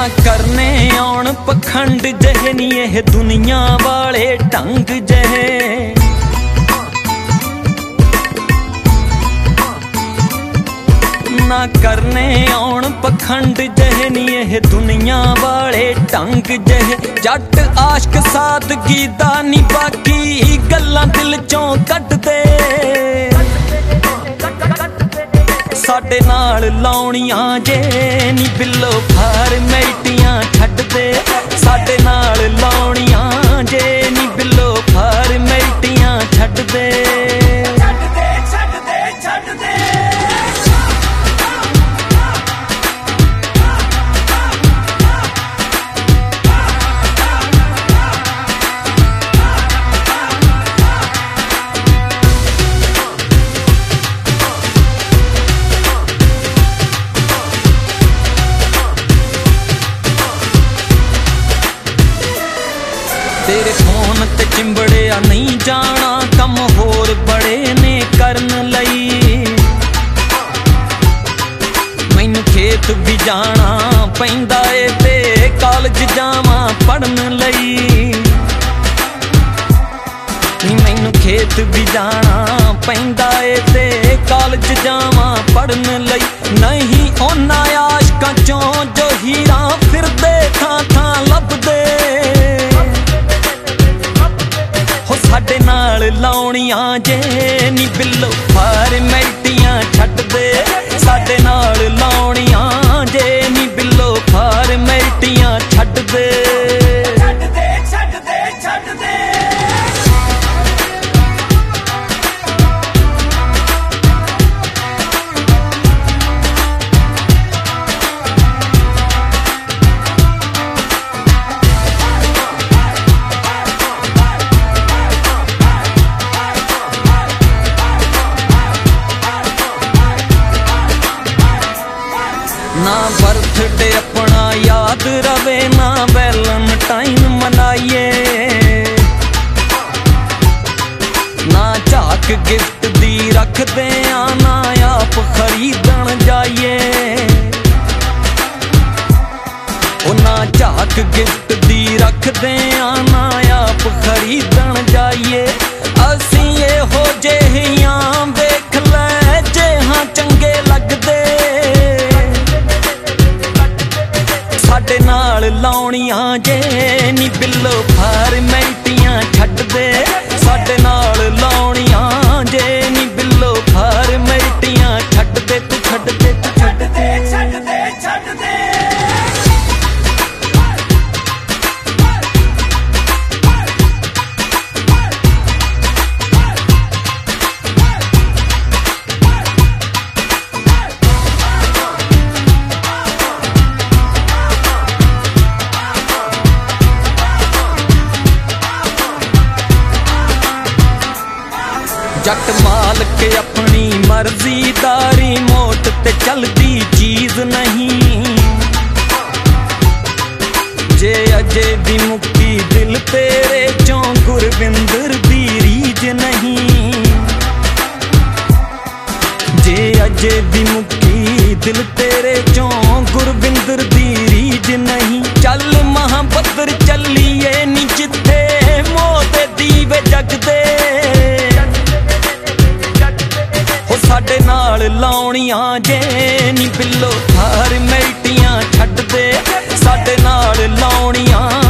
करने आउण पखंड जहे नी यह दुनिया वाले ढंग जहे। ना करने आउण पखंड जहे नी यह दुनिया वाले ढंग जहे। जट आशक सादगी दा नी बाकी गल्लां दिल चों कट दे। साडे नाल लाउणियां जे नी बिल्लो फारमैलिटियां छड्ड दे। साडे नाल लाउणियां जे नी बिल्लो फारमैलिटियां छड्ड दे। तेरे फोन ते चिंबड़िया नहीं जाना कम होर बड़े ने करन लई। मैनू खेत भी जाना पैंदा ए ते कॉलेज जावां पढ़न लई। मैनू खेत भी जाना पैंदा ए ते कॉलेज जावां पढ़न लई। नहीं ओना आशकां चों जो हीरा फिरदे थां थां लभदे। साडे नाल लाउणियां जे नी बिल्लो फारमैलिटियां छड्ड दे। साडे नाल लाउणियां जे नी बिल्लो फारमैलिटियां छड्ड दे। ना बर्थडे अपना याद रवे ना वैलेंटाइन मनाइए। ना झाक गिफ्ट दी रखदे ना आप खरीदन जाइए। ओ ना झाक गिफ्ट दी रखदे ना आप खरीदन जाइए। असीं इहो जिहियां वेख लै जे हां चंगे लगदे। साडे नाल लाउणियां जे नी बिल्लो फारमैलिटियां छड्ड दे। साडे नाल लाउणियां जे नी बिल्लो फारमैलिटियां छड्ड दे। तू छड्ड दे, तू छड्ड दे, छड्ड दे, छड्ड दे। जट मालक अपनी मर्जी दा रिमोट ते चलदी चीज नहीं। जे अजे दी मुक्की दिल तेरे चों गुरविंदर दी रीज नहीं। जे अजे दी मुक्की दिल तेरे चों गुरविंदर दी रीज नहीं। चल महाबदर चलिए नी जिथे मोह दे दीवे जगदे। साडे नाल लाउणियां जे नी बिल्लो फारमैलिटियां छड्ड दे। साडे नाल लाउणियां